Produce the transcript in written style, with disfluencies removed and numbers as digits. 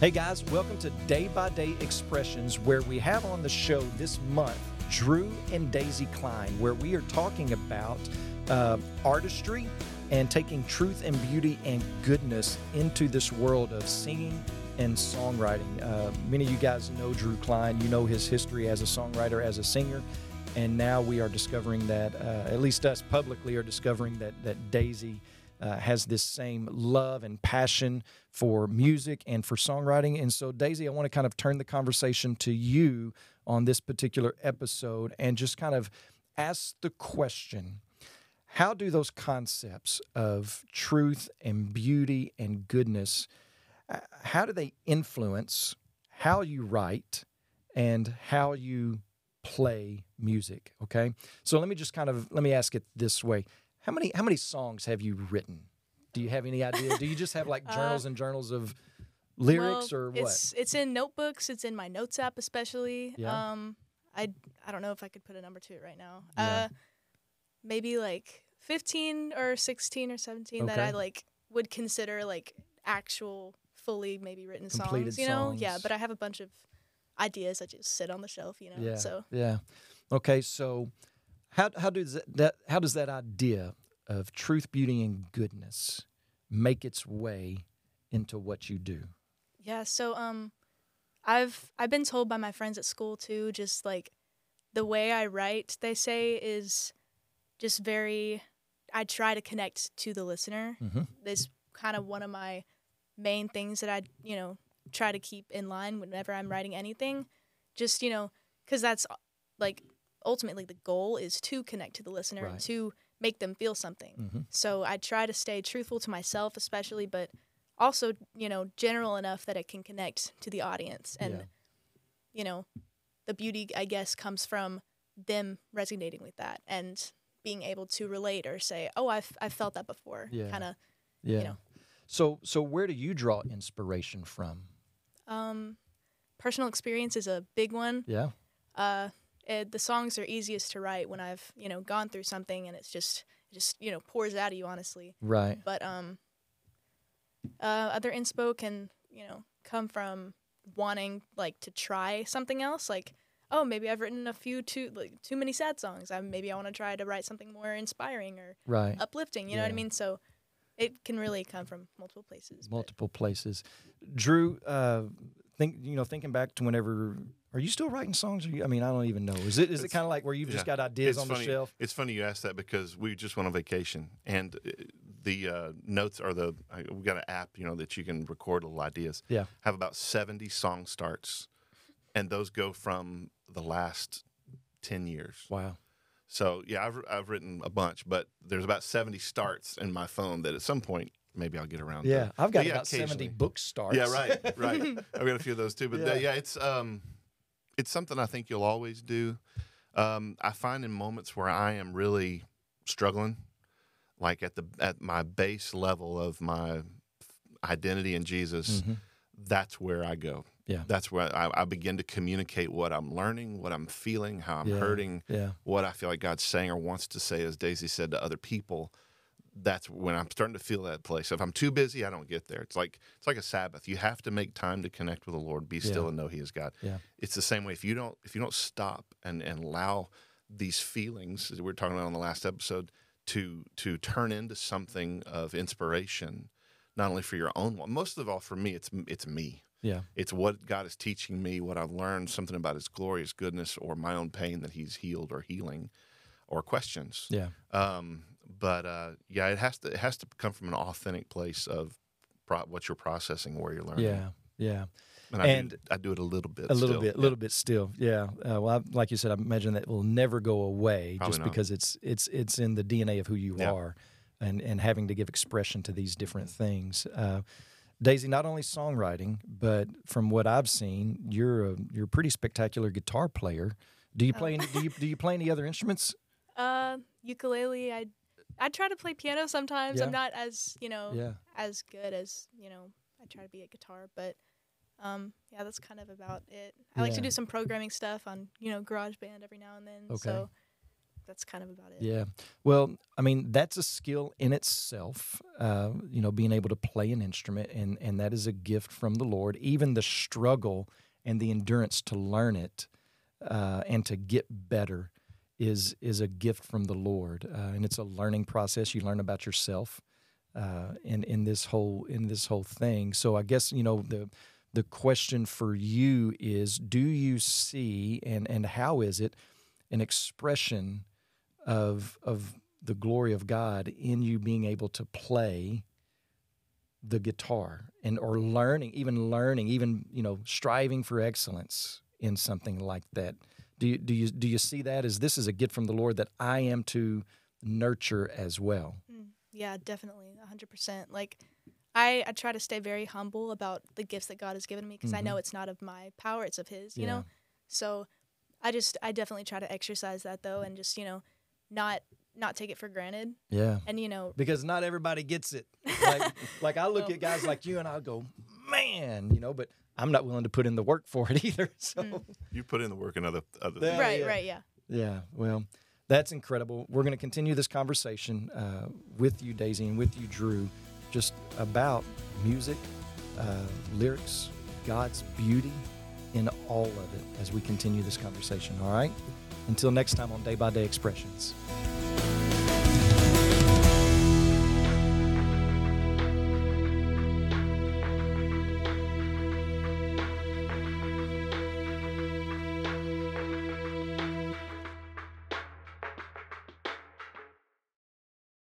Hey guys, welcome to Day by Day Expressions, where we have on the show this month Drew and Daisy Klein, where we are talking about artistry and taking truth and beauty and goodness into this world of singing and songwriting. Many of you guys know Drew Klein. You know his history as a songwriter, as a singer, and now we are discovering that, at least us publicly are discovering that Daisy has this same love and passion for music and for songwriting. And so, Daisy, I want to kind of turn the conversation to you on this particular episode and just kind of ask the question, how do those concepts of truth and beauty and goodness, how do they influence how you write and how you play music? Okay. So let me ask it this way. How many songs have you written? Do you have any idea? Do you just have like journals and journals of lyrics, or what? It's in notebooks. It's in my notes app, especially. Yeah. I don't know if I could put a number to it right now. Yeah. Maybe like 15 or 16 or 17 that Okay. I like would consider like actual fully maybe written Completed songs. You know, songs. yeah. But I have a bunch of ideas that just sit on the shelf. You know, Yeah. so Yeah. Okay. So how does that idea of truth, beauty, and goodness make its way into what you do? yeah. So I've been told by my friends at school too, just like the way I write, they say, is just very, I try to connect to the listener. Mm-hmm. That's kind of one of my main things that I, try to keep in line whenever I'm writing anything. Just, because that's like ultimately the goal is to connect to the listener Right. and to make them feel something. Mm-hmm. So I try to stay truthful to myself, especially, but also, general enough that it can connect to the audience. And, the beauty, I guess, comes from them resonating with that and being able to relate or say, oh, I've felt that before. Yeah. Kind of, Yeah. So where do you draw inspiration from? personal experience is a big one. Yeah. The songs are easiest to write when I've, gone through something and it just pours out of you, honestly. Right. But other inspo can, come from wanting like to try something else. Like, oh, maybe I've written a few too many sad songs. Maybe I want to try to write something more inspiring or Right. uplifting. You know what I Yeah. mean? So it can really come from multiple places. but- Multiple places. Drew, thinking back to whenever, are you still writing songs? I don't even know. Is it kind of like where you've just got ideas on funny. the shelf? It's funny you asked that because we just went on vacation, and the notes are we got an app, that you can record little ideas. Yeah. Have about 70 song starts, and those go from the last 10 years. Wow. So yeah, I've written a bunch, but there's about 70 starts in my phone that at some point maybe I'll get around. Yeah. to. I've got But yeah, about 70 occasionally. book starts. Yeah, right. I've got a few of those too, but Yeah. it's something I think you'll always do. I find in moments where I am really struggling, like at my base level of my identity in Jesus, Mhm. that's where I go. Yeah. That's where I begin to communicate what I'm learning, what I'm feeling, how I'm Yeah. hurting, Yeah. what I feel like God's saying or wants to say, as Daisy said, to other people. That's when I'm starting to feel that place. If I'm too busy, I don't get there. It's like a Sabbath. You have to make time to connect with the Lord, be still Yeah. and know He is God. Yeah. It's the same way. If you don't stop and allow these feelings, as we were talking about on the last episode, to turn into something of inspiration, not only for your own one, most of all for me, it's me. Yeah. It's what God is teaching me, what I've learned, something about His glorious goodness or my own pain that He's healed or healing, or questions. Yeah. It has to come from an authentic place of what you're processing, where you're learning. Yeah. Yeah. And I do it a little bit. A little still. bit, a little bit still. Yeah. Like you said, I imagine that will never go away Probably just not. because it's in the DNA of who you Yeah. are, and having to give expression to these different things. Daisy, not only songwriting, but from what I've seen, you're a pretty spectacular guitar player. Do you play any, do you play any other instruments? Ukulele. I try to play piano sometimes. Yeah. I'm not as Yeah. as good as I try to be at guitar, but that's kind of about it. I like to Yeah. do some programming stuff on GarageBand every now and then. Okay. So that's kind of about it. Yeah. Well, I mean, that's a skill in itself, being able to play an instrument, and that is a gift from the Lord. Even the struggle and the endurance to learn it and to get better is a gift from the Lord. And it's a learning process. You learn about yourself in this whole thing. So I guess, the question for you is, do you see, and how is it an expression of the glory of God in you being able to play the guitar or even striving for excellence in something like that? Do you see that as this is a gift from the Lord that I am to nurture as well? Yeah, definitely, 100%. Like, I try to stay very humble about the gifts that God has given me, because I know it's not of my power, it's of His, you know? So I definitely try to exercise that, though, and just, not take it for granted. Yeah. And, because not everybody gets it. Like I look at guys like you and I'll go, man, but I'm not willing to put in the work for it either. So You put in the work in other things. Right, yeah. Yeah, well, that's incredible. We're going to continue this conversation with you, Daisy, and with you, Drew, just about music, lyrics, God's beauty in all of it as we continue this conversation, all right? Until next time on Day by Day Expressions.